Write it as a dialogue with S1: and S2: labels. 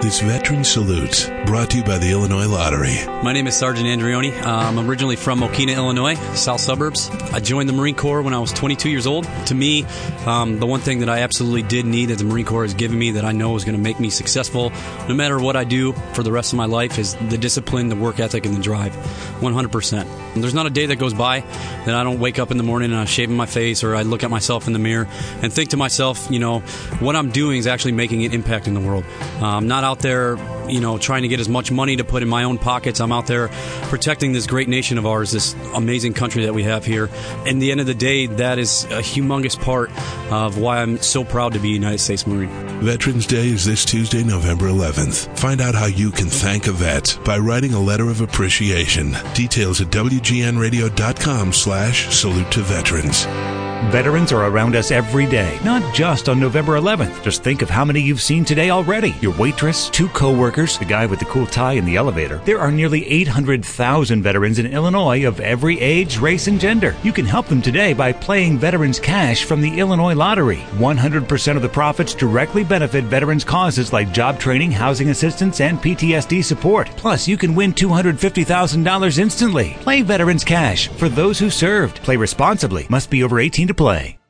S1: This Veteran Salute, brought to you by the Illinois Lottery.
S2: My name is Sergeant Andrioni. I'm originally from Mokina, Illinois, south suburbs. I joined the Marine Corps when I was 22 years old. To me, the one thing that I absolutely did need that the Marine Corps has given me that I know is going to make me successful, no matter what I do for the rest of my life, is the discipline, the work ethic, and the drive. 100%. There's not a day that goes by that I don't wake up in the morning and I'm shaving my face or I look at myself in the mirror and think to myself, what I'm doing is actually making an impact in the world. I'm not out there, trying to get as much money to put in my own pockets. I'm out there protecting this great nation of ours, this amazing country that we have here. And at the end of the day, that is a humongous part of why I'm so proud to be a United States Marine.
S1: Veterans Day is this Tuesday, November 11th. Find out how you can thank a vet by writing a letter of appreciation. Details at WGNradio.com/salute to veterans.
S3: Veterans are around us every day, not just on November 11th. Just think of how many you've seen today already. Your waitress, 2 co-workers, the guy with the cool tie in the elevator. There are nearly 800,000 veterans in Illinois of every age, race, and gender. You can help them today by playing Veterans Cash from the Illinois Lottery. 100% of the profits directly benefit veterans' causes like job training, housing assistance, and PTSD support. Plus, you can win $250,000 instantly. Play Veterans Cash for those who served. Play responsibly. Must be over 18 to play.